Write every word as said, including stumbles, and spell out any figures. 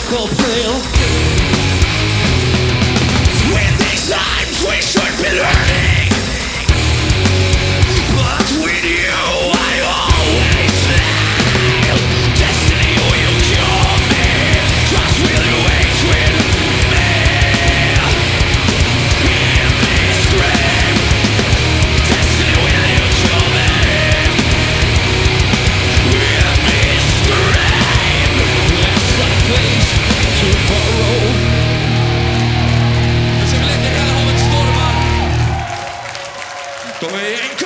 local thrill. With these times we should be learning, but with you I always fail. Destiny will cure me, trust will wait with me. In this dream, destiny will cure me. In this dream, there's some things tomorrow. Jag ska vi lägga hela havet stormar. De är